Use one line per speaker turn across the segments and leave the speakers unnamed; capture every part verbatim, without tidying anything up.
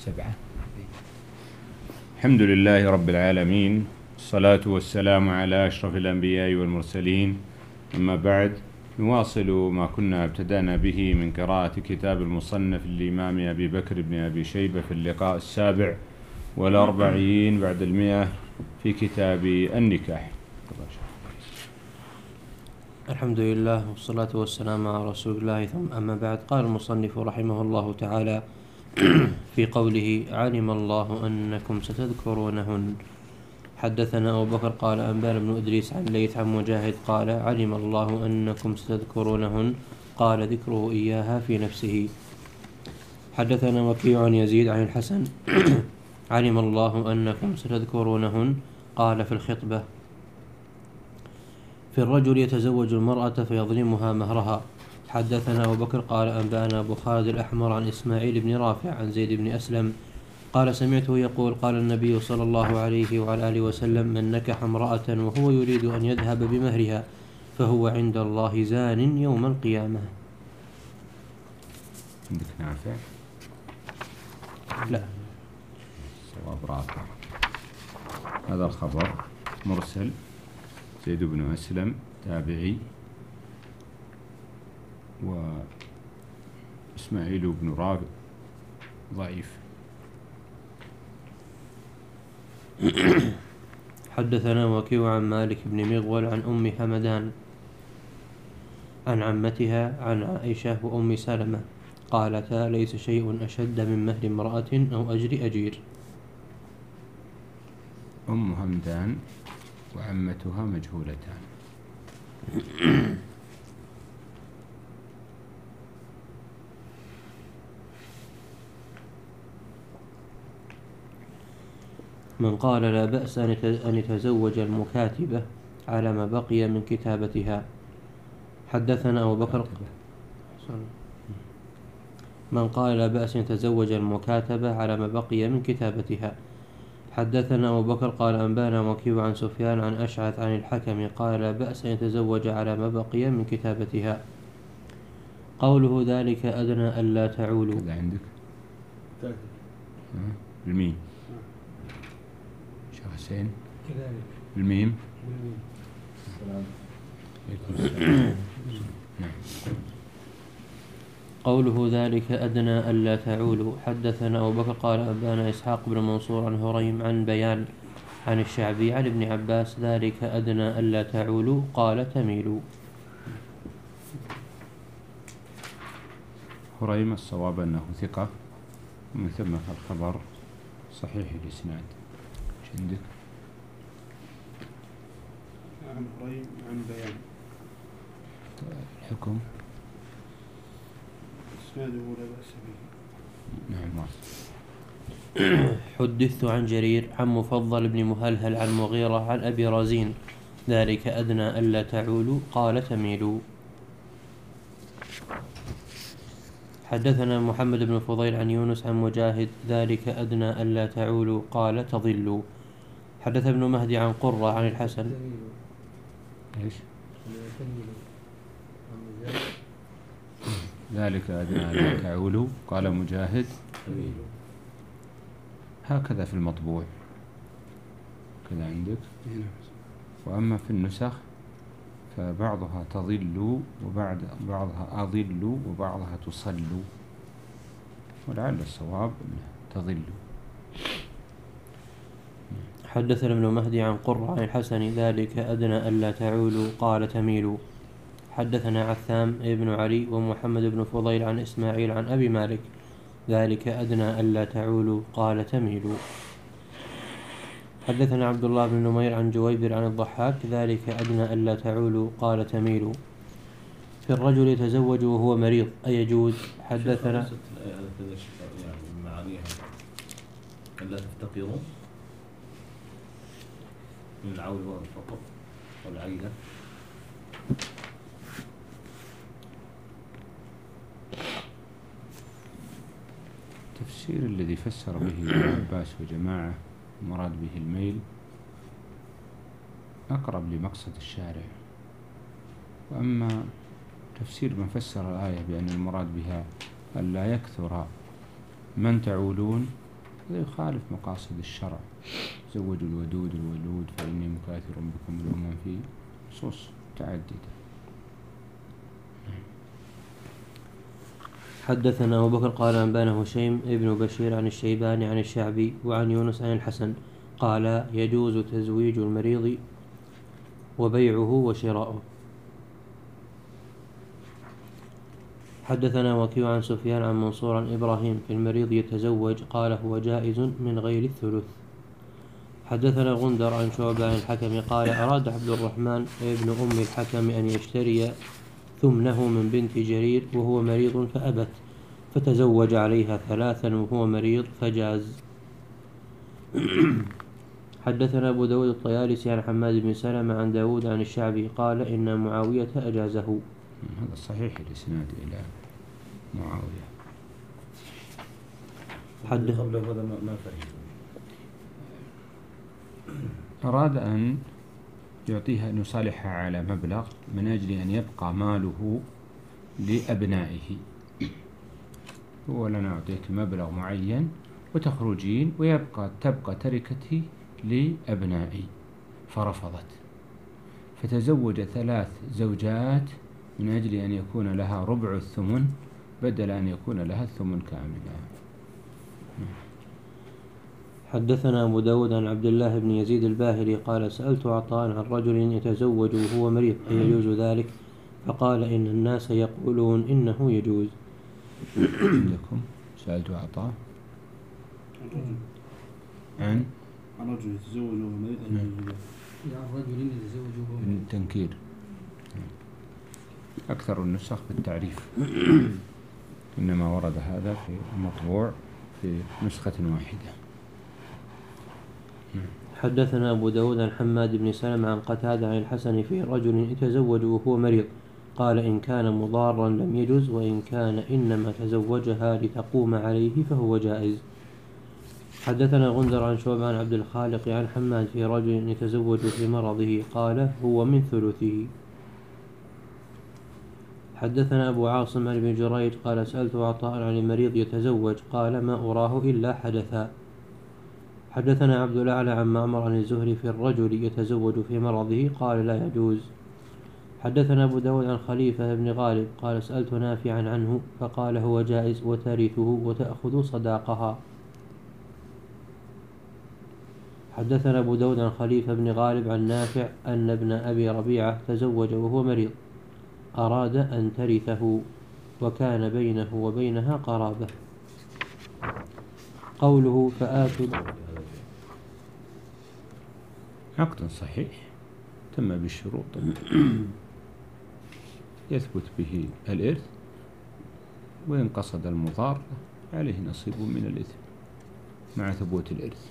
سبعة. الحمد لله رب العالمين، الصلاة والسلام على أشرف الأنبياء والمرسلين، أما بعد، نواصل ما كنا ابتدأنا به من قراءة كتاب المصنف للإمام أبي بكر بن أبي شيبة في اللقاء السابع والأربعين بعد المئة في كتاب النكاح.
الحمد لله والصلاة والسلام على رسول الله، ثم أما بعد. قال المصنف رحمه الله تعالى في قوله: علم الله أنكم ستذكرونهن. حدثنا أبو بكر قال أنبانا بن إدريس عن ليث عن مجاهد قال: علم الله أنكم ستذكرونهن، قال ذكره إياها في نفسه. حدثنا وكيع عن يزيد عن الحسن علم الله أنكم ستذكرونهن، قال في الخطبة: في الرجل يتزوج المرأة فيظلمها مهرها. حدثنا أبو بكر قال أنبانا أبو خالد الأحمر عن إسماعيل بن رافع عن زيد بن أسلم قال: سمعته يقول: قال النبي صلى الله عليه وعلى آله وسلم: من نكح امرأة وهو يريد أن يذهب بمهرها فهو عند الله زان يوم القيامة.
عندك نافع؟
لا،
صواب رافع. هذا الخبر مرسل، زيد بن أسلم تابعي، وإسماعيل بن رافع ضعيف.
حدثنا وكيع عن مالك بن مغول عن أم حمدان عن عمتها عن عائشة وأم سلمة قالتا: ليس شيء أشد من مهر امرأة أو أجر أجير.
أم همدان وعمتها مجهولتان.
من قال: لا بأس أن يتزوج المكاتبة على ما بقي من كتابتها. حدثنا أبو بكر من قال: لا بأس أن يتزوج المكاتبة على ما بقي من كتابتها. حدثنا أبو بكر قال أنبانا وكيع عن سفيان عن أشعث عن الحكم قال: لا بأس أن يتزوج على ما بقي من كتابتها. قوله ذلك أدنى ألا تعولوا.
كذا عندك الميم شيخ حسين الميم.
قوله ذلك أدنى ألا تعولوا. حدثنا أبو بكر قال أنبانا إسحاق بن منصور عن هريم عن بيان عن الشعبي عن ابن عباس: ذلك أدنى ألا تعولوا، قال تميلوا.
هريم الصواب أنه ثقة، ومن ثم الخبر صحيح الإسناد. ايش عندك؟
عن هريم عن بيان.
الحكم
إسناده لا بأس به.
نعم.
حدثت عن جرير عن مفضل بن مهلهل عن مغيرة عن أبي رزين: ذلك أدنى ألا تعولوا، قال تميلوا. حدثنا محمد بن فضيل عن يونس عن مجاهد: ذلك أدنى ألا تعولوا، قال تضلوا. حدث ابن مهدي عن قرة عن الحسن.
ايش؟ ذلك أدنى ألا تعولوا، قال مجاهد هكذا في المطبوع كذا عندك. وأما في النسخ فبعضها تضل وبعد بعضها أضل وبعضها تصل، ولعل الصواب تضل.
حدثنا ابن مهدي عن قرة عن الحسن: ذلك أدنى ألا تعولوا، قال تميلوا. حدثنا عثام ابن علي ومحمد بن فضيل عن إسماعيل عن أبي مالك: ذلك أدنى ألا تعولوا، قال تميلوا. حدثنا عبد الله بن نمير عن جويبر عن الضحاك: ذلك أدنى ألا تعولوا، قال تميلوا. في الرجل يتزوج وهو مريض أيجوز؟ حدثنا
معانيها ألا تفتقروا من العول والفقر والعيلة.
التفسير الذي فسر به ابن عباس وجماعة المراد به الميل أقرب لمقصد الشارع، وأما تفسير من فسر الآية بأن المراد بها ألا يكثر من تعولون هذا يخالف مقاصد الشرع. زوجوا الودود الولود فإني مكاثر بكم الأمم في نصوص متعددة.
حدثنا أبو بكر قال أنبانا هشيم ابن بشير عن الشيباني عن الشعبي وعن يونس عن الحسن قال يجوز تزويج المريض وبيعه وشراؤه. حدثنا وكيع عن سفيان عن منصور عن إبراهيم في المريض يتزوج قال هو جائز من غير الثلث. حدثنا غندر عن شعبة عن الحكم قال أراد عبد الرحمن ابن أم الحكم أن يشتري ثمنه من بنت جرير وهو مريض فأبت فتزوج عليها ثلاثا وهو مريض فجاز. حدثنا أبو داود الطيالسي عن حماد بن سلمة عن داود عن الشعبي قال إن معاوية أجازه.
هذا صحيح الإسناد إلى معاوية.
حد قبل هذا ما ما فهم.
أراد أن يعطيها أن يصالحها على مبلغ من أجل أن يبقى ماله لأبنائه. هو لنا أعطيك مبلغ معين وتخرجين ويبقى تبقى تركتي لأبنائي، فرفضت فتزوج ثلاث زوجات من أجل أن يكون لها ربع الثمن بدل أن يكون لها الثمن كاملا.
حدثنا أبو داود عن عبد الله بن يزيد الباهلي قال سألت عطاء عن رجل يتزوج وهو مريض أيجوز ذلك؟ فقال إن الناس يقولون إنه يجوز.
عندكم سألت عطاء عن
عن رجل يتزوج وهو مريض أن يجوز.
عن رجل يتزوج وهو مريض.
التنكير أكثر النسخ بالتعريف، إنما ورد هذا في المطبوع في نسخة واحدة.
حدثنا أبو داود عن حماد بن سلمة عن قتادة عن الحسن في رجل يتزوج وهو مريض قال إن كان مضارا لم يجز وإن كان إنما تزوجها لتقوم عليه فهو جائز. حدثنا غندر عن شعبة عن عبد الخالق عن حماد في رجل يتزوج في مرضه قال هو من ثلثه. حدثنا أبو عاصم عن ابن جريج قال سألت عطاء عن المريض يتزوج قال ما أراه إلا حدثا. حدثنا عبد الأعلى عن معمر عن الزهري في الرجل يتزوج في مرضه قال لا يجوز. حدثنا أبو داود عن خليفة بن غالب قال سألت نافعا عنه فقال هو جائز وترثه وتأخذ صداقها. حدثنا أبو داود عن خليفة بن غالب عن نافع أن ابن أبي ربيعة تزوج وهو مريض أراد أن ترثه وكان بينه وبينها قرابة. قوله فآتوا
عقد صحيح تم بالشروط يثبت به الإرث، وإن قصد المضار عليه نصيب من الإثم مع ثبوت الإرث.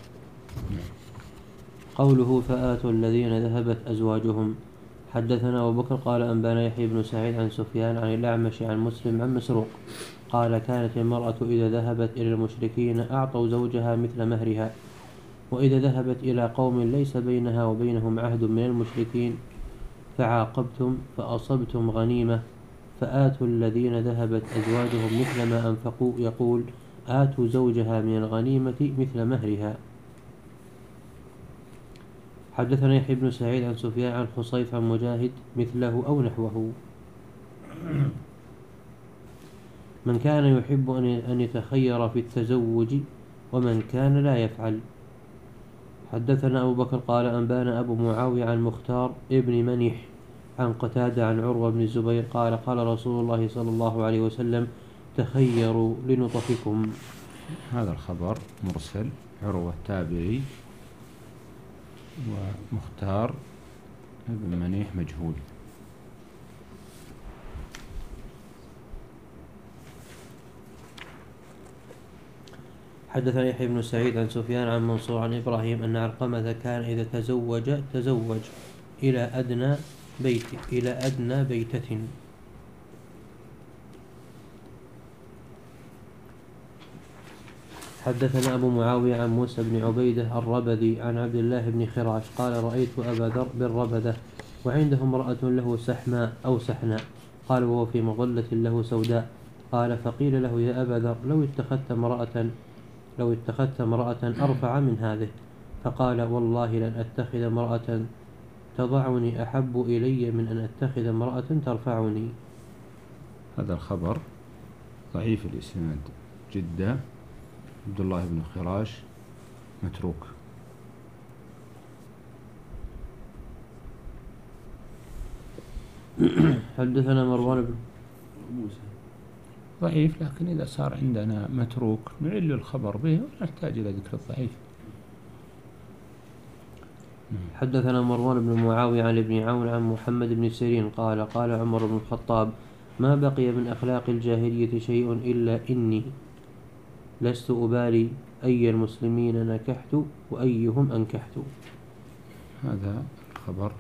قوله فآتوا الذين ذهبت أزواجهم. حدثنا أبو بكر قال أنبانا يحيى بن سعيد عن سفيان عن الأعمش عن مسلم عن مسروق قال كانت المرأة إذا ذهبت إلى المشركين أعطوا زوجها مثل مهرها، وإذا ذهبت إلى قوم ليس بينها وبينهم عهد من المشركين فعاقبتم فأصبتم غنيمة فآتوا الذين ذهبت أزواجهم مثل ما أنفقوا يقول آتوا زوجها من الغنيمة مثل مهرها. حدثنا يحيى بن سعيد عن سفيان عن خصيف عن مجاهد مثله أو نحوه. من كان يحب أن يتخير في التزوج ومن كان لا يفعل. حدثنا أبو بكر قال أنبانا أبو معاوية عن مختار ابن منيح عن قتادة عن عروة بن الزبير قال قال رسول الله صلى الله عليه وسلم تخيروا لنطفكم.
هذا الخبر مرسل، عروة التابعي ومختار ابن منيح مجهول.
حدثنا يحيى بن سعيد عن سفيان عن منصور عن إبراهيم أن علقمة كان إذا تزوج تزوج إلى أدنى بيت إلى أدنى بيتة. حدثنا أبو معاوية عن موسى بن عبيدة الربذي عن عبد الله بن خراش قال رأيت أبا ذر بالربذة وعنده امرأة له سحماء أو سحناء قال وهو في مظلة له سوداء قال فقيل له يا أبا ذر لو اتخذت امرأة لو اتخذت امرأة أرفع من هذه، فقال والله لن أتخذ امرأة تضعني أحب إلي من أن أتخذ امرأة ترفعني.
هذا الخبر ضعيف الإسناد جدا. عبد الله بن خراش متروك.
حدثنا مروان بن
موسى
ضعيف، لكن إذا صار عندنا متروك نعل الخبر به ونحتاج إلى ذكر الضعيف.
حدثنا مروان بن معاوية عن ابن عون عن محمد بن سيرين قال قال عمر بن الخطاب ما بقي من أخلاق الجاهلية شيء إلا إني لست أبالي أي المسلمين نكحت وأيهم أنكحت.
هذا الخبر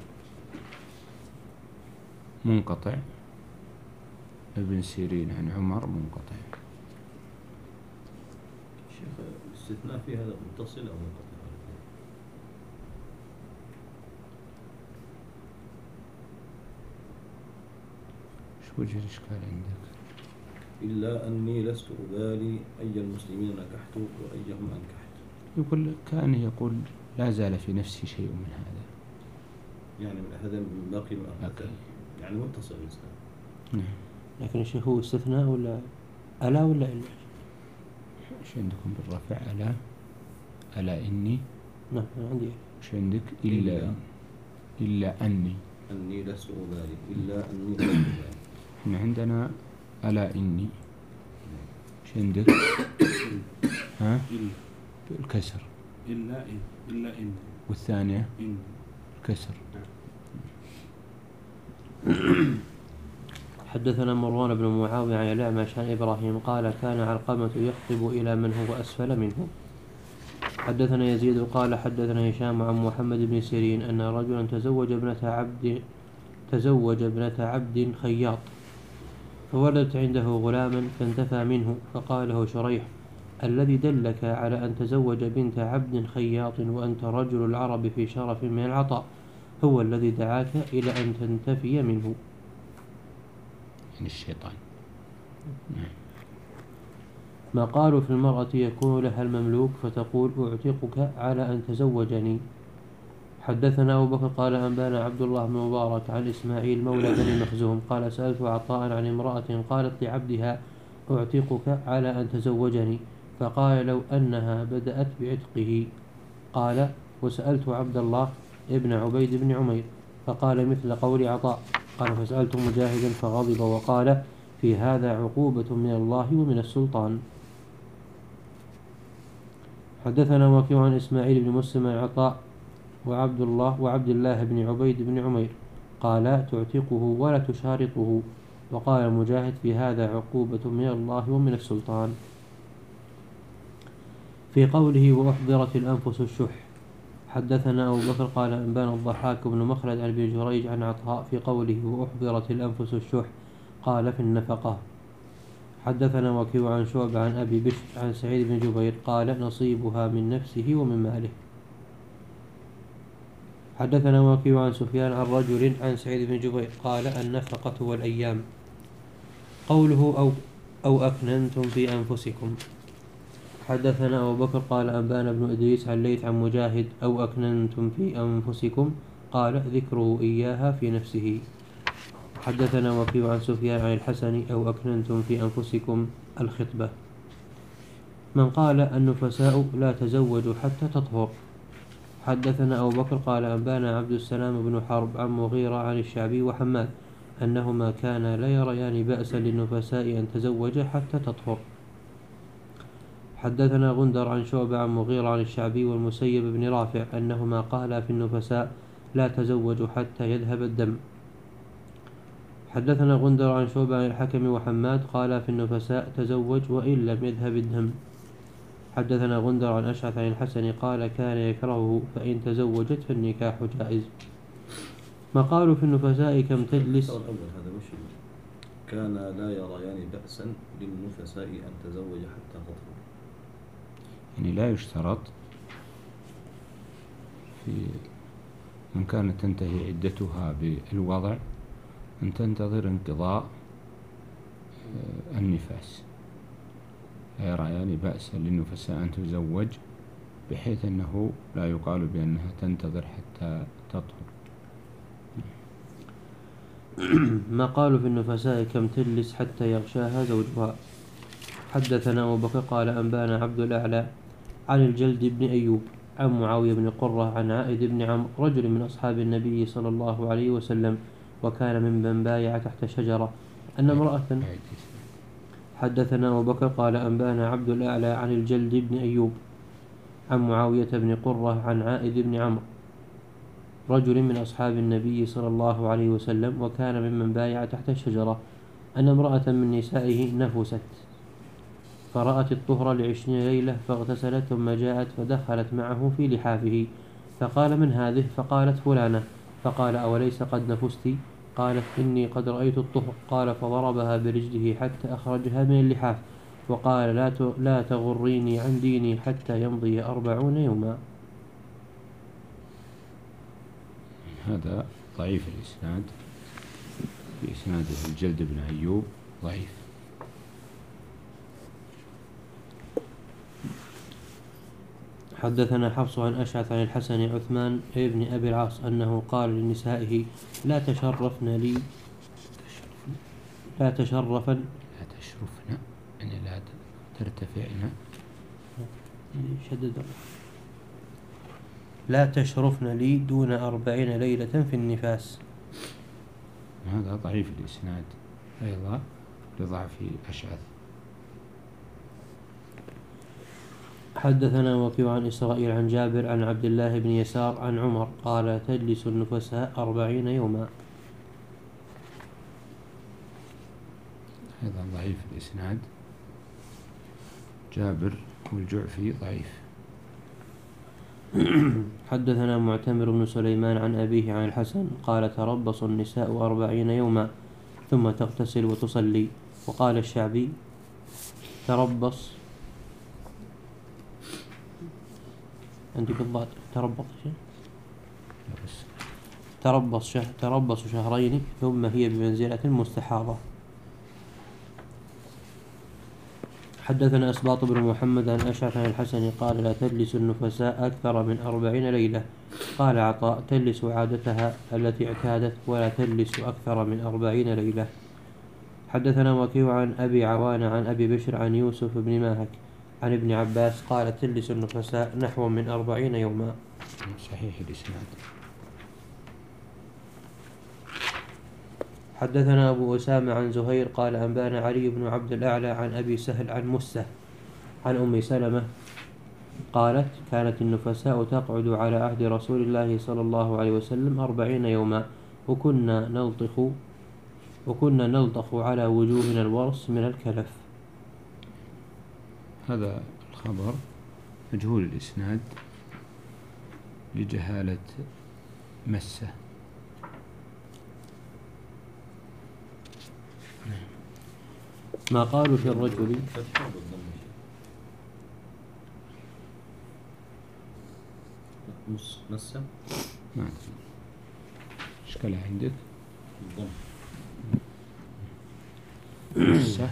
منقطع. ابن سيرين عن عمر منقطع.
شيخ الاستثناء في هذا متصل أو منقطع؟
شو وجه الإشكال عندك؟
إلا أني لست أبالي أي المسلمين نكحت وأيهم أنكحت.
يقول كأنه يقول لا زال في نفسي شيء من هذا.
يعني من هذا من باقي من أخلاق، يعني متصل الإسلام.
نعم.
لكن الشيخ هو استثناء ولا ألا ولا إلا؟
ايش عندكم بالرفع؟ ألا ألا إني.
نعم عندي.
ايش عندك؟ إلا
إلا,
إلا أني.
أني لست أبالي إلا أني لست أبالي.
إحنا عندنا ألا إني. ايش عندك؟ ها؟
إلا
الكسر.
إلا إن إلا إن
والثانية
إن
الكسر.
حدثنا مروان بن معاوية عن الأعمش عن إبراهيم قال كان علقمة يخطب إلى من هو أسفل منه. حدثنا يزيد قال حدثنا هشام عن محمد بن سيرين أن رجلا تزوج ابنة عبد تزوج ابنة عبد خياط فولدت عنده غلاما فانتفى منه، فقال له شريح الذي دلك على أن تزوج بنت عبد خياط وأنت رجل العرب في شرف من العطاء هو الذي دعاك إلى أن تنتفي منه.
يعني الشيطان.
ما قالوا في المرأة يكون لها المملوك فتقول أعتقك على أن تزوجني. حدثنا أبو بكر قال أنبانا عبد الله بن مبارك عن إسماعيل مولى بني مخزوم قال سألت عطاء عن امرأة قالت لعبدها أعتقك على أن تزوجني، فقال لو أنها بدأت بعتقه. قال وسألت عبد الله ابن عبيد بن عمير فقال مثل قول عطاء. قال فسألت مجاهدا فغضب وقال في هذا عقوبة من الله ومن السلطان. حدثنا وكيع عن إسماعيل بن مسلم عن عطاء وعبد الله وعبد الله بن عبيد بن عمير قال تعتقه ولا تشارطه، وقال مجاهد في هذا عقوبة من الله ومن السلطان. في قوله وأحضرت الأنفس الشح. حدثنا أبو بكر قال أنبانا الضحاك بن مخلد عن ابن جريج عن عطاء في قوله وأحضرت الأنفس الشح قال في النفقة. حدثنا وكيع عن شعبة عن أبي بشر عن سعيد بن جبير قال نصيبها من نفسه ومن ماله. حدثنا وكيع عن سفيان عن رجل عن سعيد بن جبير قال النفقة والأيام. قوله أو, أو أكننتم في أنفسكم. حدثنا أبو بكر قال أنبانا بن إدريس عن ليث عن مجاهد أو أكننتم في أنفسكم قال ذكره إياها في نفسه. حدثنا وكيع عن سفيان عن الحسن أو أكننتم في أنفسكم الخطبة. من قال النفساء لا تزوج حتى تطهر. حدثنا أبو بكر قال أنبانا عبد السلام بن حرب عن مغيرة عن الشعبي وحماد أنهما كانا لا يريان بأسا للنفساء أن تزوج حتى تطهر. حدثنا غندر عن شعبة عن مغيرة عن الشعبي والمسيب بن رافع أنهما قالا في النفساء لا تزوج حتى يذهب الدم. حدثنا غندر عن شعبة عن الحكم وحماد قالا في النفساء تزوج وإن لم يذهب الدم. حدثنا غندر عن أشعث عن الحسن قال كان يكرهه فإن تزوجت فالنكاح جائز. ما قالوا في النفساء كم تجلس.
الأول هذا مش كان لا يريان بأسا للنفساء أن تزوج حتى تطهر.
يعني لا يشترط في من كانت تنتهي عدتها بالوضع أن تنتظر انقضاء النفاس، لا يريان بأسا للنفساء أن تزوج، بحيث أنه لا يقال بأنها تنتظر حتى تطهر.
ما قالوا في النفساء كم تجلس حتى يغشاها زوجها. حدثنا أبو بكر قال أنبانا عبد الأعلى عن الجلد بن أيوب عن معاوية بن قرة عن عائد بن عمرو رجل من أصحاب النبي صلى الله عليه وسلم وكان ممن بايع تحت شجرة أن امرأة. حدثنا أبو بكر قال أنبانا عبد الأعلى عن الجلد بن أيوب عن معاوية بن قرة عن عائد بن عمرو رجل من أصحاب النبي صلى الله عليه وسلم وكان ممن بايع تحت الشجرة أن امرأة من نسائه نفست فرأت الطهر لعشرين ليلة فاغتسلت ثم جاءت فدخلت معه في لحافه فقال من هذه؟ فقالت فلانة. فقال أوليس قد نفست؟ قالت إني قد رأيت الطهر. قال فضربها برجله حتى أخرجها من اللحاف وقال لا لا تغريني عن ديني حتى يمضي أربعون يوما.
هذا ضعيف الإسناد، في إسناده الجلد بن أيوب ضعيف.
حدثنا حفص عن أشعث عن الحسن عثمان ابن أبي العاص أنه قال لنسائه لا تشرفن لي لا تشرفن
لا تشرفن يعني لا ترتفعن
شدد لا تشرفن لي دون أربعين ليلة في النفاس.
هذا ضعيف الإسناد أيضا لضعف أشعث.
حدثنا وكيع عن إسرائيل عن جابر عن عبد الله بن يسار عن عمر قال تجلس النفساء أربعين يوما.
أيضا ضعيف الإسناد، جابر والجعفي ضعيف.
حدثنا معتمر بن سليمان عن أبيه عن الحسن قال تربص النساء أربعين يوما ثم تغتسل وتصلي. وقال الشعبي تربص عندك الضاد تربص تربص شهر تربص شهرين ثم هي بمنزلة المستحاضة. حدثنا أسباط بن محمد عن أشعث عن الحسن قال لا تجلس النفساء أكثر من أربعين ليلة. قال عطاء تجلس عادتها التي اعتادت ولا تجلس أكثر من أربعين ليلة. حدثنا وكيع عن أبي عوان عن أبي بشر عن يوسف بن ماهك عن ابن عباس قال تجلس النفساء نحو من أربعين يوما.
صحيح الإسناد.
حدثنا أبو أسامة عن زهير قال أنبانا علي بن عبد الأعلى عن أبي سهل عن مسة عن أم سلمة قالت كانت النفساء تقعد على عهد رسول الله صلى الله عليه وسلم أربعين يوما وكنا نلطخ وكنا نلطخ على وجوهنا الورس من الكلف.
هذا الخبر مجهول الإسناد لجهالة مسة.
ما قالوا في الرجل
مسة
ما إشكالها عندك
الضم
مسة.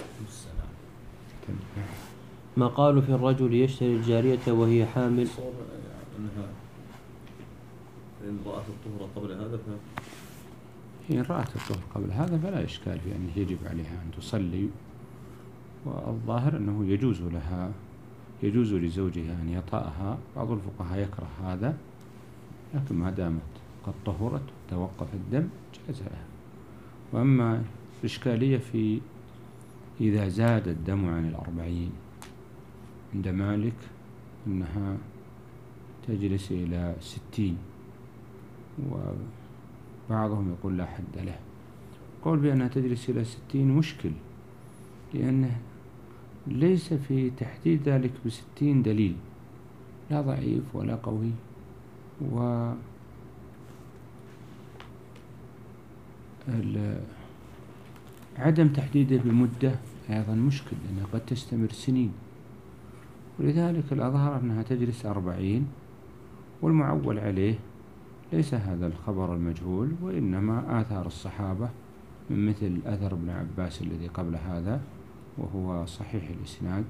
ما قالوا في الرجل يشتري الجارية وهي حامل.
صار أنها إن رأت الطهر قبل هذا ف
إن رأت الطهر قبل هذا فلا إشكال في أنه يجب عليها أن تصلي، والظاهر أنه يجوز لها يجوز لزوجها أن يطأها. بعض الفقهاء يكره هذا، لكن ما دامت قد طهرت وتوقف الدم جاز لها. وأما الإشكالية في إذا زاد الدم عن الأربعين عند مالك أنها تجلس إلى ستين، وبعضهم يقول لا حد له. قول بأنها تجلس إلى ستين مشكل، لأنه ليس في تحديد ذلك بستين دليل، لا ضعيف ولا قوي. و عدم تحديده بمدة أيضا مشكل، لأنها قد تستمر سنين. ولذلك الأظهر أنها تجلس أربعين، والمعول عليه ليس هذا الخبر المجهول، وإنما آثار الصحابة من مثل أثر ابن عباس الذي قبل هذا وهو صحيح الإسناد.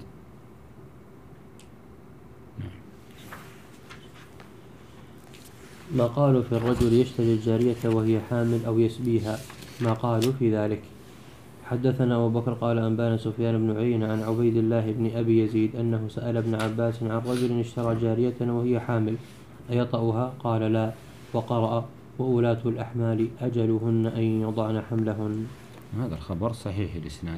ما قالوا في الرجل يشتري الجارية وهي حامل أو يسبيها، ما قالوا في ذلك. حدثنا أبو بكر قال أنبانا سفيان بن عيينة عن عبيد الله بن أبي يزيد أنه سأل ابن عباس عن رجل اشترى جارية وهي حامل أيطأها؟ قال لا، وقرأ وأولاة الأحمال أجلهن أن يضعن حملهن.
هذا الخبر صحيح الإسناد.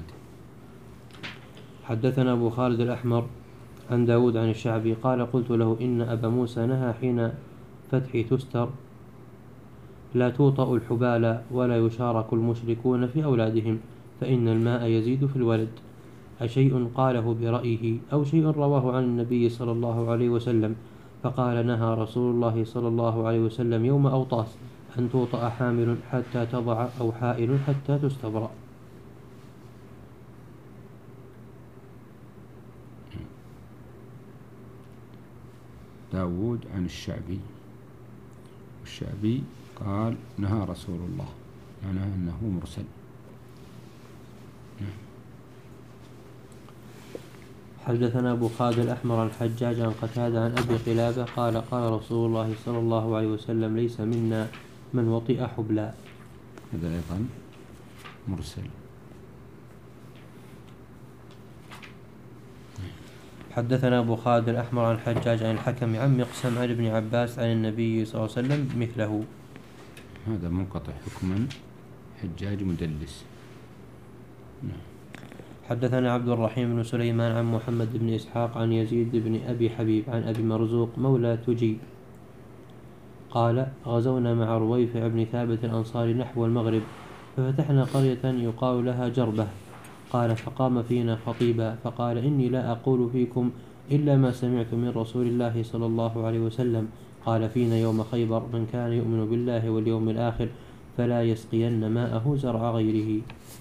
حدثنا أبو خالد الأحمر عن داود عن الشعبي قال قلت له إن أبا موسى نهى حين فتح تستر لا توطأ الحبال ولا يشارك المشركون في أولادهم فإن الماء يزيد في الولد، أشيء قاله برأيه أو شيء رواه عن النبي صلى الله عليه وسلم؟ فقال نهى رسول الله صلى الله عليه وسلم يوم أوطاس أن توطأ حامل حتى تضع أو حائل حتى تستبرأ.
داود عن الشعبي، الشعبي قال نهى رسول الله، معناه أنه مرسل.
حدثنا أبو خالد الأحمر عن حجاج عن قتادة عن أبي قلابة قال قال رسول الله صلى الله عليه وسلم ليس منا من وطئ حبلا.
هذا أيضا مرسل.
حدثنا أبو خالد الأحمر عن حجاج عن الحكم عن مقسم عن ابن عباس عن النبي صلى الله عليه وسلم مثله.
هذا منقطع حكما، حجاج مدلس.
حدثنا عبد الرحيم بن سليمان عن محمد بن إسحاق عن يزيد بن أبي حبيب عن أبي مرزوق مولى تجي قال غزونا مع رويفع بن ثابت الأنصاري نحو المغرب ففتحنا قرية يقال لها جربة. قال فقام فينا خطيبا فقال إني لا أقول فيكم إلا ما سمعت من رسول الله صلى الله عليه وسلم. قال فينا يوم خيبر من كان يؤمن بالله واليوم الآخر فلا يسقين ماءه زرع غيره.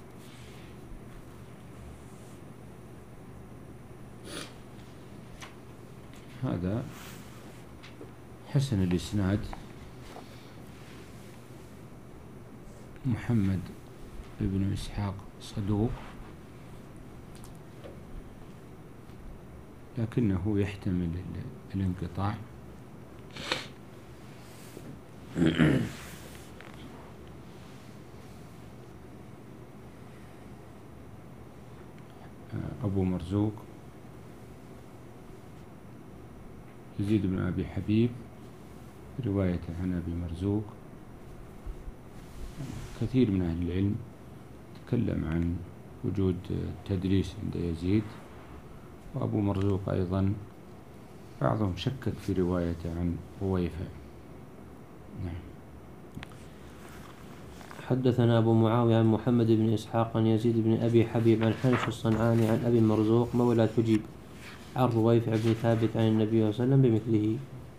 هذا حسن الإسناد. محمد بن إسحاق صدوق لكنه يحتمل الانقطاع. أبو مرزوق يزيد بن أبي حبيب رواية عن أبي مرزوق. كثير من أهل العلم تكلم عن وجود تدليس عند يزيد، وأبو مرزوق أيضا بعضهم شكك في روايته عن رويفع. نعم.
حدثنا أبو معاوية عن محمد بن إسحاق عن يزيد بن أبي حبيب عن حنش الصنعاني عن أبي مرزوق مولى تجيب عن رويفع بن ثابت عن النبي صلى الله عليه وسلم بمثله.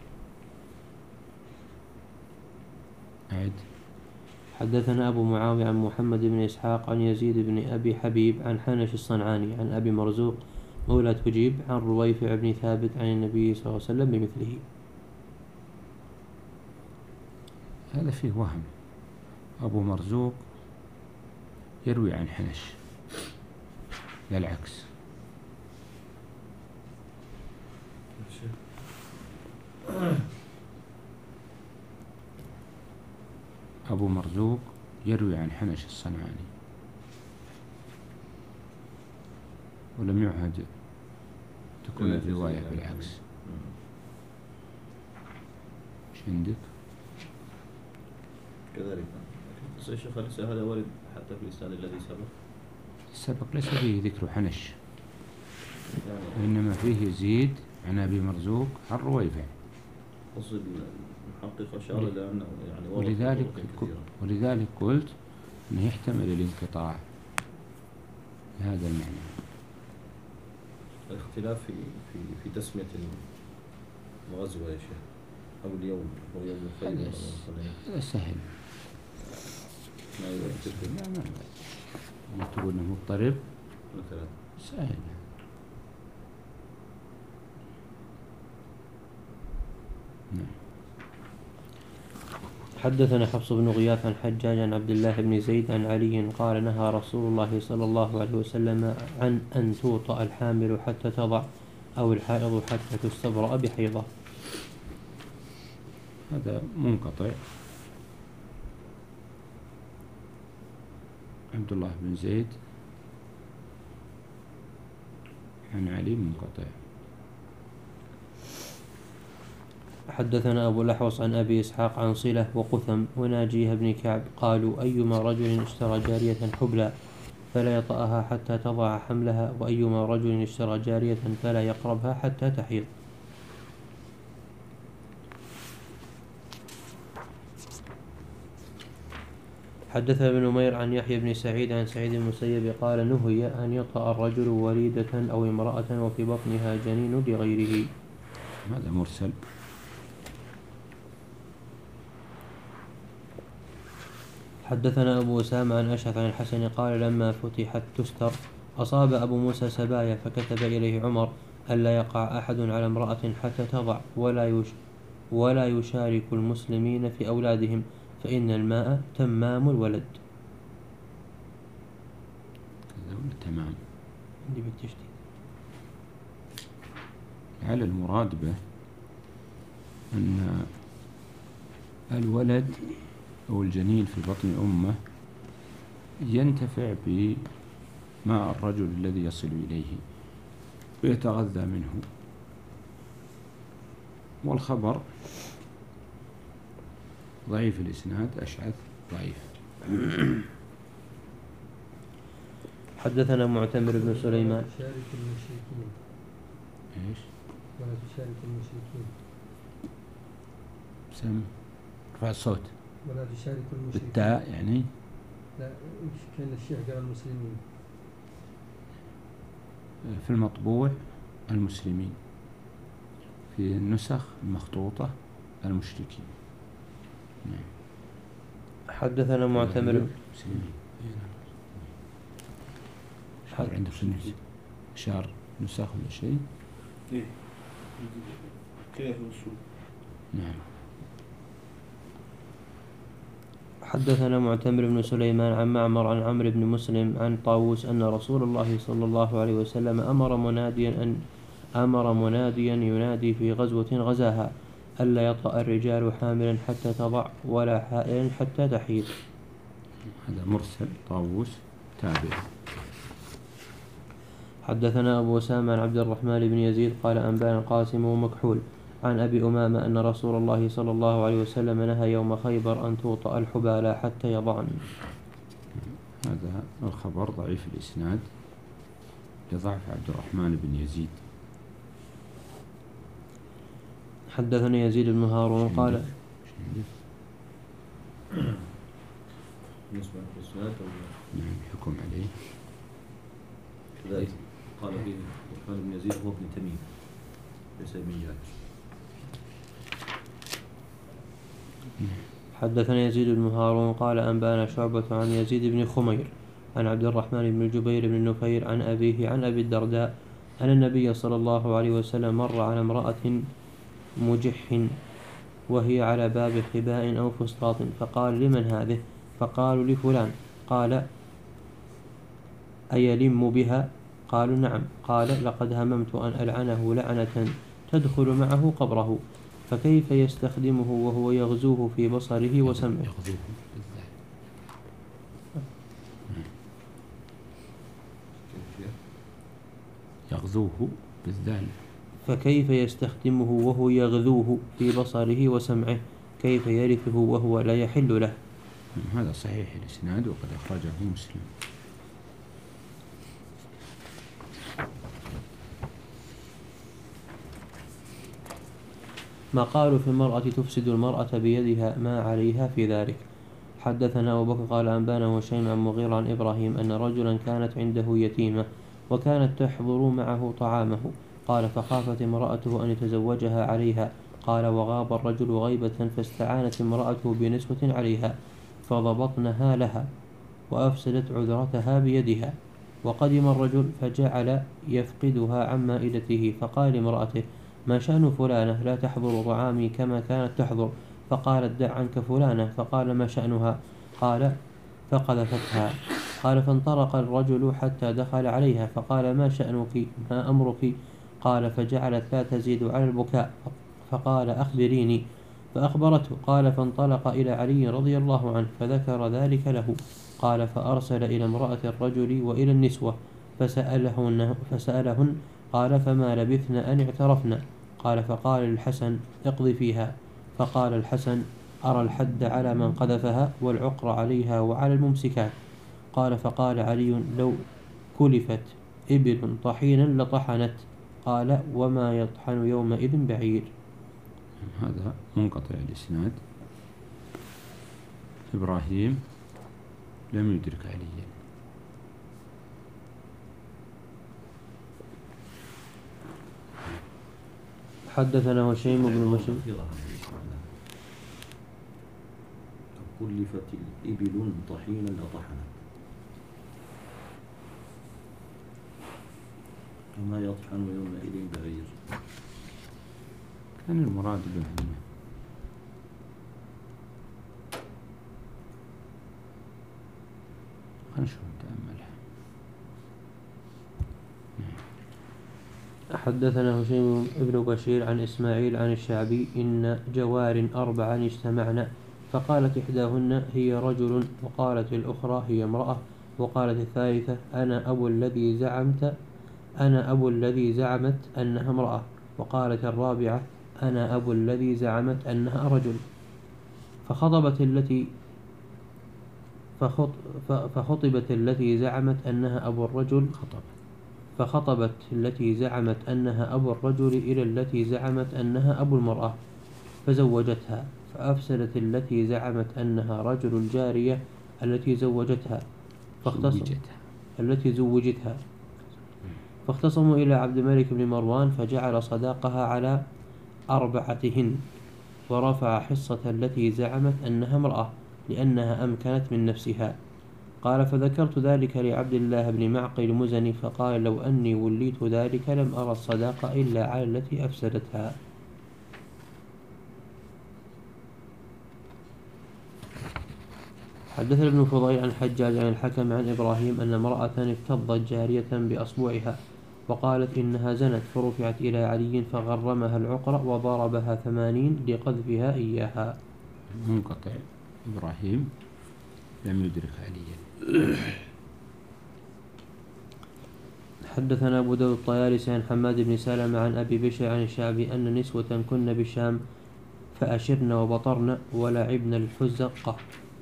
عيد.
حدثنا أبو معاوية عن محمد بن إسحاق عن يزيد بن أبي حبيب عن حنش الصنعاني عن أبي مرزوق مولى تجيب عن رويفع بن ثابت عن النبي صلى الله عليه وسلم بمثله.
هذا فيه وهم. أبو مرزوق يروي عن حنش لا العكس. أبو مرزوق يروي عن حنش الصنعاني ولم يعهد تكون الرواية بالعكس. ايش عندك؟
كذلك. بس يا شيخ ليس هذا وارد حتى في الإسناد الذي سبق.
السبق ليس فيه ذكر حنش،
يعني
وإنما فيه يزيد عن أبي مرزوق عن رويفع.
قصد المحقق أشار إلى أنه يعني ورد
ولذلك
طرق كثيرة.
ولذلك قلت أنه يحتمل الانقطاع بهذا المعنى.
الاختلاف في في في تسمية الغزوة يا شيخ أو اليوم أو يوم الخيبر أو الخليل.
هذا سهل.
ما يؤثر
لا ما ما تقول أنه مضطرب
مثلا.
سهل. نعم.
حدثنا حفص بن غياث عن حجاج عن عبد الله بن زيد عن علي قال نهى رسول الله صلى الله عليه وسلم عن أن توطأ الحامل حتى تضع أو الحائض حتى تستبرأ بحيضة.
هذا منقطع. عبد الله بن زيد عن علي منقطع.
حدثنا أبو الأحوص عن أبي إسحاق عن صلة وقثم وناجيه بن كعب قالوا أيما رجل اشترى جارية حبلى فلا يطأها حتى تضع حملها وأيما رجل اشترى جارية فلا يقربها حتى تحيض. حدثنا ابن نمير عن يحيى بن سعيد عن سعيد بن المسيب قال نهي أن يطأ الرجل وليدة أو امرأة وفي بطنها جنين لغيره.
هذا مرسل.
حدثنا أبو أسامة عن أشعث عن الحسن قال لما فتحت تستر أصاب أبو موسى سبايا فكتب إليه عمر ألا يقع أحد على امرأة حتى تضع ولا يش ولا يشارك المسلمين في أولادهم فإن الماء تمام الولد.
تمام.
عندي بالتشديد.
على المراد به أن الولد أو الجنين في بطن أمه ينتفع بماء الرجل الذي يصل إليه ويتغذى منه. والخبر ضعيف الإسناد، أشعث ضعيف.
حدثنا معتمر بن سليمان.
تشارك المشركين.
إيش؟
ولا تشارك المشركين.
سم رفع الصوت.
ولا تشارك المشركين.
بالتاء يعني؟
لا، كان الشيخ قال المسلمين.
في المطبوع المسلمين، في النسخ المخطوطة المشركين. نعم.
حدثنا معتمر.
شعر عنده في النسخ شعر نسخ ولا شيء؟
إيه كيف الرسول.
نعم.
حدثنا معتمر بن سليمان عن معمر عن عمرو بن مسلم عن طاووس أن رسول الله صلى الله عليه وسلم أمر مناديا أن أمر مناديا ينادي في غزوة غزاها ألا يطأ الرجال حاملا حتى تضع ولا حائلا حتى تحيض.
هذا مرسل. طاووس تابع.
حدثنا أبو أسامة عن عبد الرحمن بن يزيد قال أنبانا القاسم ومكحول عن أبي أمامة أن رسول الله صلى الله عليه وسلم نهى يوم خيبر أن توطأ الحبالى حتى يضعن.
هذا الخبر ضعيف الإسناد لضعف عبد الرحمن بن يزيد.
حدثنا يزيد بن هارون قال
بالنسبة للإسناد
نعم حكم عليه
كذلك قال به الرحمن بن يزيد هو ابن تميم ليس ابن جابر.
حدثنا يزيد بن هارون قال أنبانا شعبة عن يزيد بن خمير عن عبد الرحمن بن الجبير بن نفير عن أبيه عن أبي الدرداء أن النبي صلى الله عليه وسلم مر على امرأة مجح وهي على باب خباء أو فسطاط فقال لمن هذه؟ فقالوا لفلان. قال أيلم بها؟ قالوا نعم. قال لقد هممت أن ألعنه لعنة تدخل معه قبره فكيف يستخدمه وهو يغزوه في بصره وسمعه.
يغزوه بالذال.
فكيف يستخدمه وهو يغذوه في بصره وسمعه كيف يرثه وهو لا يحل له.
هذا صحيح الإسناد وقد أخرجه مسلم.
ما قالوا في المرأة تفسد المرأة بيدها ما عليها في ذلك. حدثنا أبو بكر قال أنبانا هشيم عن مغيرة عن إبراهيم أن رجلا كانت عنده يتيمة وكانت تحضر معه طعامه قال فخافت امرأته أن يتزوجها عليها قال وغاب الرجل غيبة فاستعانت امرأته بنسوة عليها فضبطنها لها وأفسدت عذرتها بيدها وقدم الرجل فجعل يفقدها عن مائدته فقال لامرأته ما شأن فلانة لا تحضر طعامي كما كانت تحضر فقالت دع عنك فلانة. فقال ما شأنها؟ قال فقذفتها. قال فانطلق الرجل حتى دخل عليها فقال ما شأنك ما أمرك؟ قال فجعلت لا تزيد على البكاء فقال أخبريني فأخبرته. قال فانطلق إلى علي رضي الله عنه فذكر ذلك له. قال فأرسل إلى امرأة الرجل وإلى النسوة فسألهن, فسألهن قال فما لبثن أن اعترفن. قال فقال للحسن اقضي فيها. فقال الحسن أرى الحد على من قذفها والعقر عليها وعلى الممسكات. قال فقال علي لو كلفت إبل طحينا لطحنت. قال وما يطحن يومئذ بعير.
هذا منقطع الإسناد. إبراهيم لم يدرك عليا.
حدثنا هشيم بن مسلم
كلفت الإبل طحينا لطحنت وما يطحن يومئذ بعير.
كان المراد به هنا خنشوف نتأملها.
حدثنا هشيم بن بشير عن إسماعيل عن الشعبي إن جوار أربعا اجتمعن فقالت إحداهن هي رجل وقالت الأخرى هي امرأة وقالت الثالثة أنا أبو الذي زعمت أنا أبو الذي زعمت أنها امرأة وقالت الرابعة أنا أبو الذي زعمت أنها رجل. فخطبت التي فخط فخطبت التي زعمت أنها أبو الرجل
خطب
فخطبت التي زعمت أنها أبو الرجل إلى التي زعمت أنها أبو المرأة فزوجتها. فأفسدت التي زعمت أنها رجل الجارية التي زوجتها فاختصم التي زوجتها فاختصموا إلى عبد الملك بن مروان فجعل صداقها على أربعتهن ورفع حصة التي زعمت أنها امرأة لأنها أمكنت من نفسها. قال فذكرت ذلك لعبد الله بن معقل المزني فقال لو أني وليت ذلك لم أرى الصداقة إلا على التي أفسدتها. حدثنا ابن فضيل عن حجاج عن الحكم عن إبراهيم أن امرأة افتضت جارية بأصبعها وقالت إنها زنت فرفعت إلى علي فغرمها العقر وضربها ثمانين لقذفها إياها.
منقطع إبراهيم لم يدرك عليا.
حدثنا أبو داود الطيالسي عن حماد بن سلمة عن أبي بشر عن الشعبي أن نسوة كن بالشام فأشرن وبطرن ولعبن الحزقة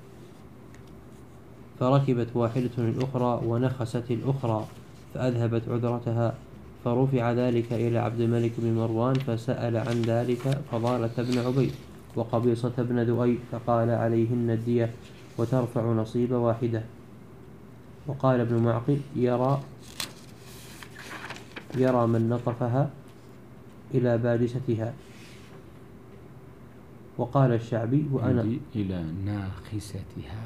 فركبت واحدة الأخرى ونخست الأخرى فأذهبت عذرتها فرفع ذلك إلى عبد الملك بن مروان فسأل عن ذلك فضالة بن عبيد وقبيصة بن ذؤيب فقال عليهن الدية وترفع نصيب واحدة. وقال ابن معقل يرى يرى من نطفها إلى بادستها. وقال الشعبي وأنا
إلى ناخستها.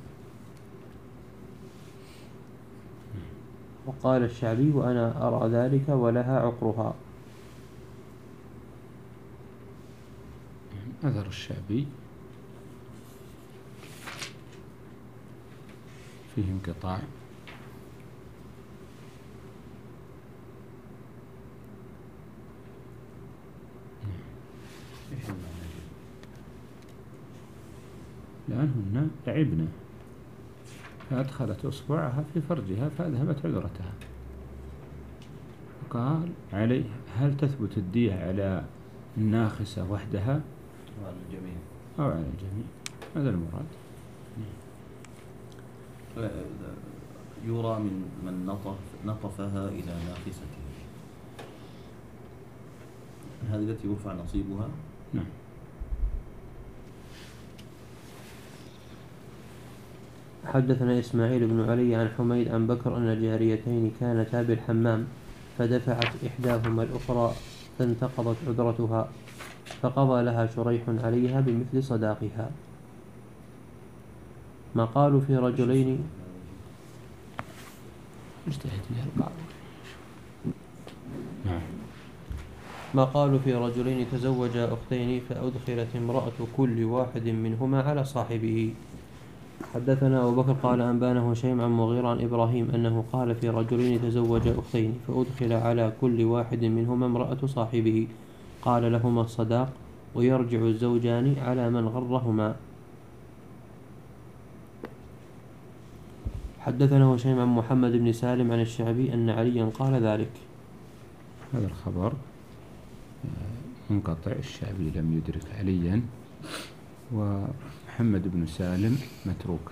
وقال الشعبي وأنا أرى ذلك ولها عقرها.
أثر الشعبي فيه انقطاع. لأنهن لعبنا فأدخلت إصبعها في فرجها فأذهبت عذرتها. قال عليه هل تثبت الدية على الناخسة وحدها
على الجميع
أو على الجميع؟ هذا المراد.
يرى من من نطف نطفها إلى ناخستها هذه التي يرفع نصيبها.
نعم.
حدثنا إسماعيل بن علي عن حميد عن بكر أن الجاريتين كانتا بالحمام فدفعت إحداهما الأخرى فانتقضت عذرتها فقضى لها شريح عليها بمثل صداقها. ما قالوا في رجلين
اجتهد فيها القاضي. نعم.
ما قالوا في رجلين تزوجا أختين فأدخلت امرأة كل واحد منهما على صاحبه. حدثنا أبو بكر قال أنبانه هشيم عن مغيرة عن إبراهيم أنه قال في رجلين تزوجا أختين فأدخل على كل واحد منهما امرأة صاحبه قال لهما الصداق ويرجع الزوجان على من غرهما. حدثنا هشيم عن محمد بن سالم عن الشعبي أن عليا قال ذلك.
هذا الخبر منقطع، الشعبي لم يدرك عليا، ومحمد بن سالم متروك.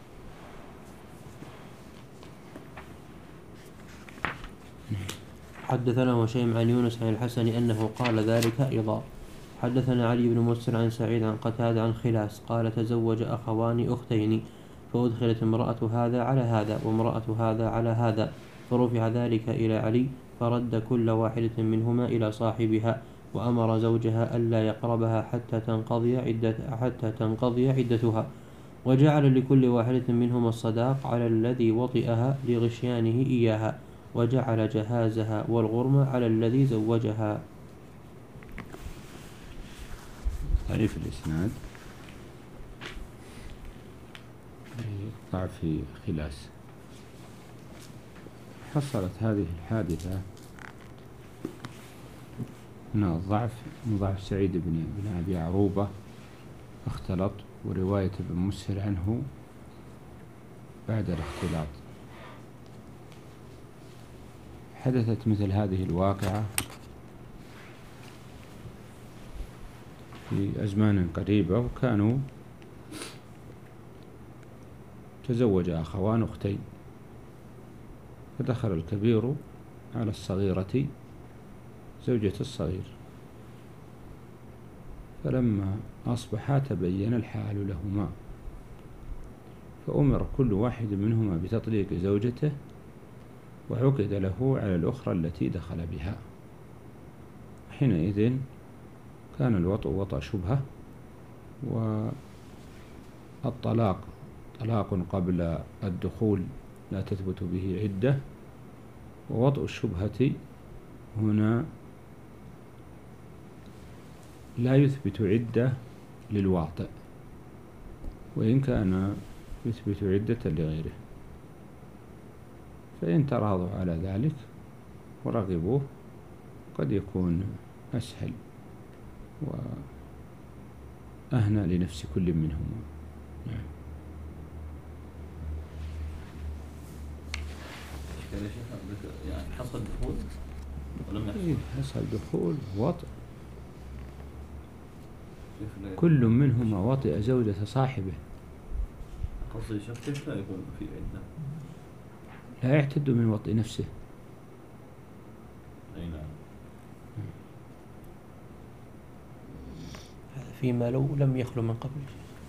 حدثنا هشيم عن يونس عن الحسن أنه قال ذلك أيضا. حدثنا علي بن مسر عن سعيد عن قتادة عن خلاس قال تزوج أخوان أختين فأدخلت امرأة هذا على هذا وامرأة هذا على هذا فرفع ذلك إلى علي فرد كل واحدة منهما إلى صاحبها وأمر زوجها ألا يقربها حتى تنقضي عدة حتى تنقضي عدتها وجعل لكل واحدة منهما الصداق على الذي وطئها لغشيانه إياها وجعل جهازها والغرم على الذي زوجها.
ضعيف الإسناد، ضعف في خلاس. حصلت هذه الحادثة من الضعف من ضعف سعيد بن بن أبي عروبة اختلط، ورواية ابن مسهر عنه بعد الاختلاط. حدثت مثل هذه الواقعة في أزمان قريبة، وكانوا تزوج أخوان أختين، فدخل الكبير على الصغيرة زوجة الصغير، فلما أصبحا تبين الحال لهما، فأمر كل واحد منهما بتطليق زوجته وعقد له على الأخرى التي دخل بها. حينئذ كان الوطء وطأ شبهة، والطلاق طلاق قبل الدخول لا تثبت به عدة، ووطء الشبهة هنا لا يثبت عدة للواطئ، وإن كان يثبت عدة لغيره، فإن تراضوا على ذلك ورغبوه قد يكون أسهل وأهنى لنفس كل منهما. نعم.
يعني حصل دخول ولم يحصل؟
إيه، حصل دخول وطئ، كل منهما وطئ زوجة صاحبه.
قصدي شيخ كيف لا يكون في عدة؟
لا يعتد من وطئ نفسه.
أي نعم.
هذا فيما لو لم يخلو من قبل.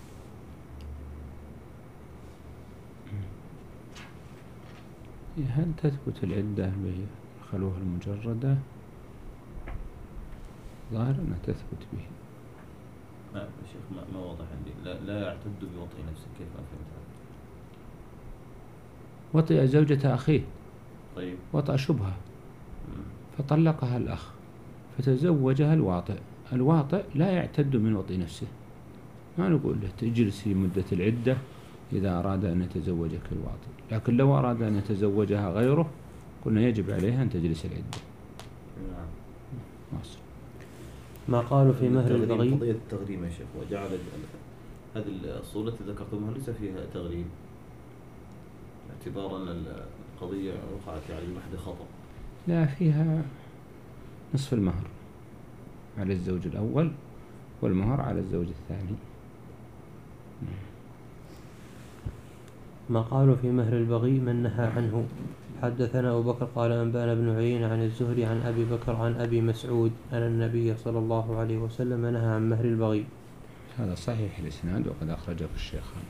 هل تثبت العدة بخلوها المجردة؟ ظاهر أنها تثبت به.
لا يا شيخ، ما, ما واضح عندي. لا, لا يعتد بوطئ نفسه، كيف ما فهمت هذا؟
وطئ زوجة أخيه،
طيب،
وطأ شبهة،
مم.
فطلقها الأخ فتزوجها الواطئ. الواطئ لا يعتد من وطئ نفسه، ما نقول له تجلسي مدة العدة إذا أراد أن يتزوجك الواطئ، لكن لو أراد أن يتزوجها غيره قلنا يجب عليها أن تجلس العدة.
نعم.
مصر.
ما قالوا في مهر
التغريم،
البغي.
قضية التغريم يا شيخ، وجعل هذه الصورة التي ذكرتمها ليس فيها تغريم، اعتبارا أن القضية وقعت يعني محض خطأ.
لا، فيها نصف المهر على الزوج الأول والمهر على الزوج الثاني.
ما قالوا في مهر البغي من نهى عنه. حدثنا أبو بكر قال أنبانا بن عيينة عن الزهري عن أبي بكر عن أبي مسعود أن النبي صلى الله عليه وسلم نهى عن مهر البغي.
هذا صحيح الإسناد وقد أخرجه الشيخان.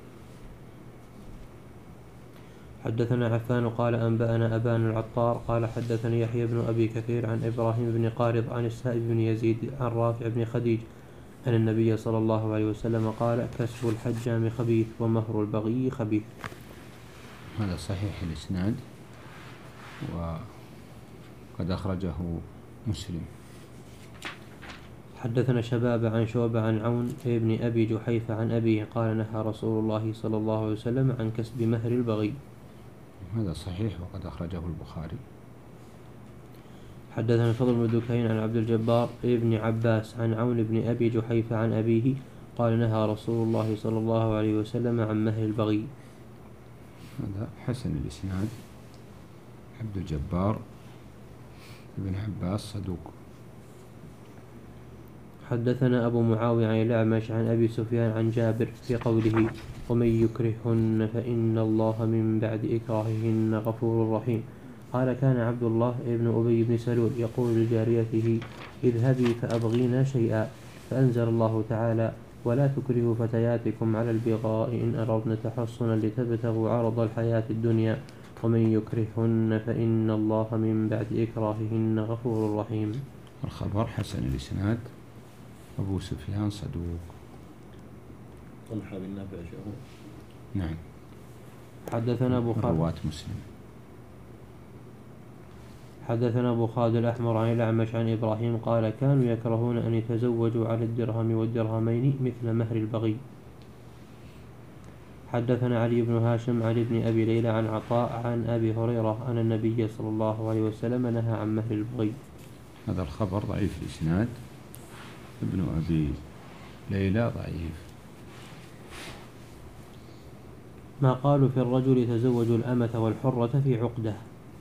حدثنا عفان قال أنبأنا أبان العطار قال حدثني يحيى بن أبي كثير عن إبراهيم بن قارض عن السائب بن يزيد عن رافع بن خديج أن النبي صلى الله عليه وسلم قال كسب الحجام خبيث ومهر البغي خبيث.
هذا صحيح الإسناد وقد أخرجه مسلم.
حدثنا شباب عن شعبة عن عون ابن أبي جحيفة عن أبيه قال نهى رسول الله صلى الله عليه وسلم عن كسب مهر البغي.
هذا صحيح وقد أخرجه البخاري.
حدثنا فضل بن دكين عن عبد الجبار ابن عباس عن عون بن أبي جحيفة عن أبيه قال نهى رسول الله صلى الله عليه وسلم عن مهر البغي.
هذا حسن الإسناد. عبد الجبار ابن عباس صدوق.
حدثنا أبو معاوية عن الأعمش عن أبي سفيان عن جابر في قوله ومن يكرهن فإن الله من بعد إكراههن غفور رحيم. قال كان عبد الله ابن أبي بن سلول يقول لجاريته اذهبي فأبغينا شيئا، فأنزل الله تعالى ولا تكرهوا فتياتكم على البغاء إن أردنا تحصنا لتبتغوا عرض الحياة الدنيا ومن يكرهن فإن الله من بعد إكراههن غفور رحيم.
الخبر حسن الإسناد. أبو سفيان صدوق.
طلحة بن نافع شهور.
نعم.
حدثنا أبو خالد
رواة مسلم.
حدثنا أبو خالد الأحمر عن الأعمش عن إبراهيم قال كانوا يكرهون أن يتزوجوا على الدرهم والدرهمين مثل مهر البغي. حدثنا علي بن هاشم عن ابن أبي ليلى عن عطاء عن أبي هريرة أن النبي صلى الله عليه وسلم نهى عن مهر البغي.
هذا الخبر ضعيف الإسناد. ابن أبي ليلى ضعيف.
ما قالوا في الرجل يتزوج الأمة والحرة في عقده.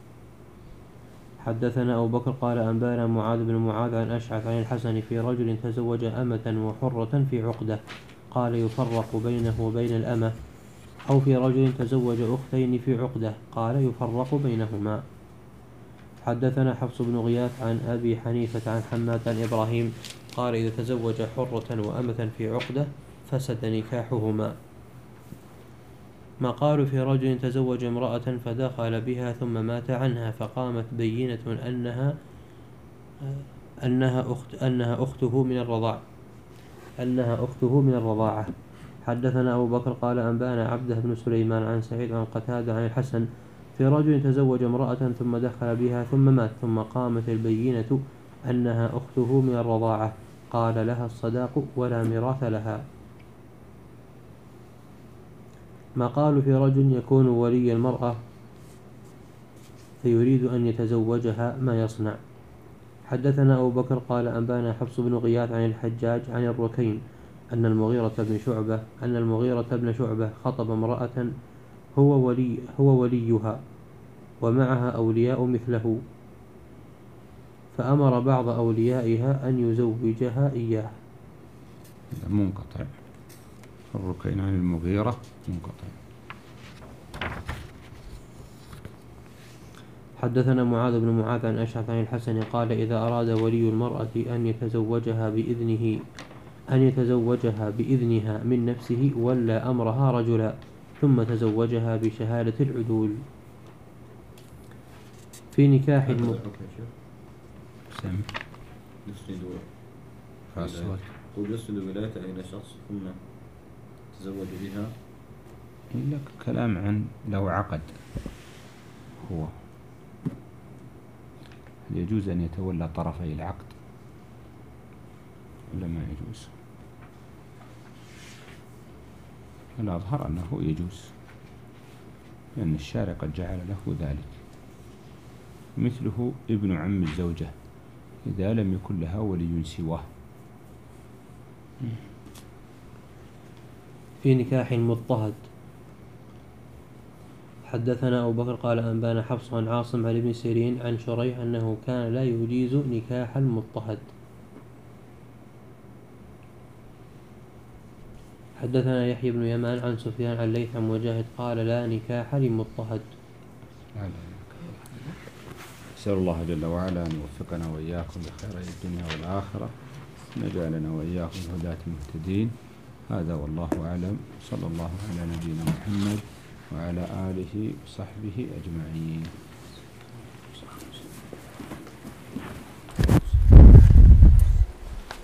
حدثنا أبو بكر قال أنبانا معاذ بن معاذ عن أشعث عن الحسن في رجل تزوج أمة وحرة في عقده قال يفرق بينه وبين الأمة، أو في رجل تزوج أختين في عقده قال يفرق بينهما. حدثنا حفص بن غياث عن أبي حنيفة عن حماد عن إبراهيم قال إذا تزوج حرة وأمة في عقده فسد نكاحهما. ما قالوا في رجل تزوج امرأة فدخل بها ثم مات عنها فقامت بينة أنها أنها أخت أنها أخته من الرضاع أنها أخته من الرضاعة. حدثنا أبو بكر قال أنبانا عبده بن سليمان عن سعيد عن قتادة عن الحسن في رجل تزوج امرأة ثم دخل بها ثم مات ثم قامت البينة أنها أخته من الرضاعة قال لها الصداق ولا ميراث لها. ما قالوا في رجل يكون ولي المرأة فيريد أن يتزوجها ما يصنع. حدثنا أبو بكر قال أنبانا حفص بن غياث عن الحجاج عن الركين أن المغيرة بن شعبة أن المغيرة بن شعبة خطب امرأة هو ولي هو وليها ومعها أولياء مثله، فأمر بعض أوليائها أن يزوجها إياه.
منقطع. الركين عن المغيرة منقطع.
حدثنا معاذ بن معاذ عن أشعث عن الحسن قال إذا أراد ولي المرأة أن يتزوجها بإذنه أن يتزوجها بإذنها من نفسه ولى أمرها رجلا ثم تزوجها بشهادة العدول. في نكاح الم...
سم
يسند
فاصلة
قل يسند ولايته إلى شخص ثم تزوج بها.
لك كلام عن لو عقد هو يجوز أن يتولى طرفي العقد ولا ما يجوز؟ الأظهر أنه يجوز لأن الشارع قد جعل له ذلك. مثله ابن عم الزوجة إذا لم يكن لها ولي سواه.
في نكاح مضطهد. حدثنا أبو بكر قال أنبانا حفص عن عاصم عن ابن سيرين عن شريح أنه كان لا يجيز نكاح المضطهد. حدثنا يحيى بن يمان عن سفيان عن ليث عن مجاهد قال لا نكاح لمضطهد.
أسأل الله جل وعلا أن يوفقنا وإياكم لخير الدنيا والآخرة، نجعلنا وإياكم هداة مهتدين. هذا والله أعلم. صلى الله على نبينا محمد وعلى آله وصحبه أجمعين.